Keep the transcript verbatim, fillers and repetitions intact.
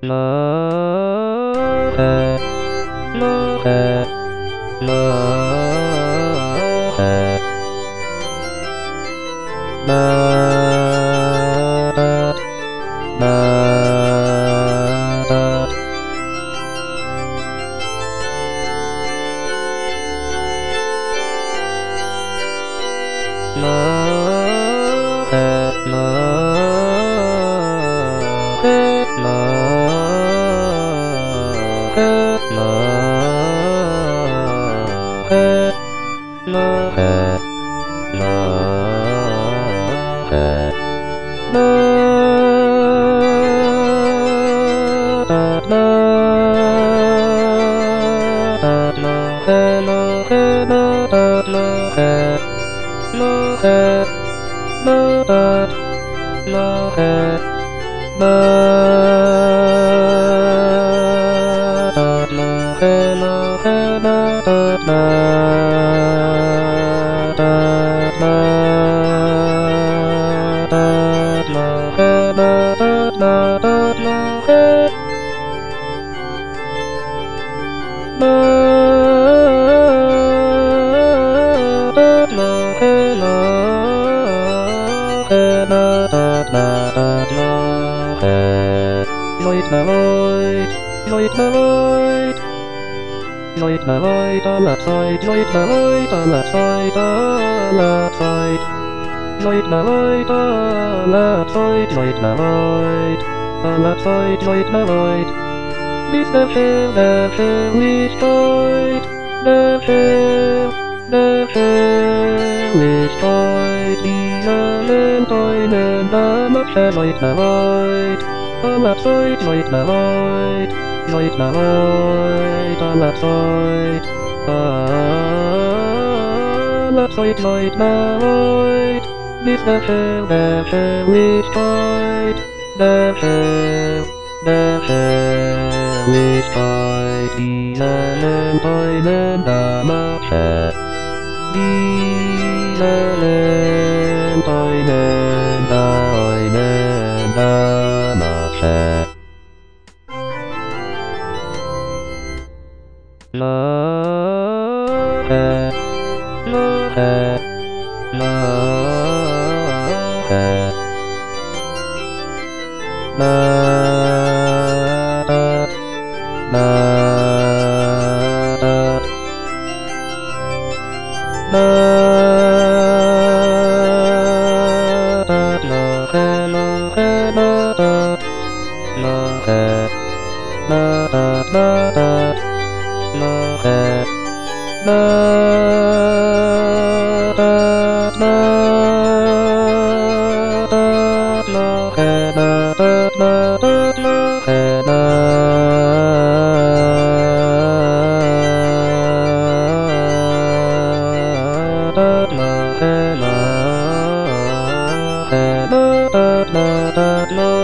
love, love, Light the light, light the light on that side, light the light on that side, on that side. Light the light on that side, light the light on that side, light the light. Beats the hill, the hill is tight, the hill, the hill is tight. The island island, the much light the light on that side, light the light. Light the light on that side, on that side, light the light. This the hill, the hill is tight, the hill, the hill is tight. The island, island, the market. The island, island, the island, the market. Love, love, no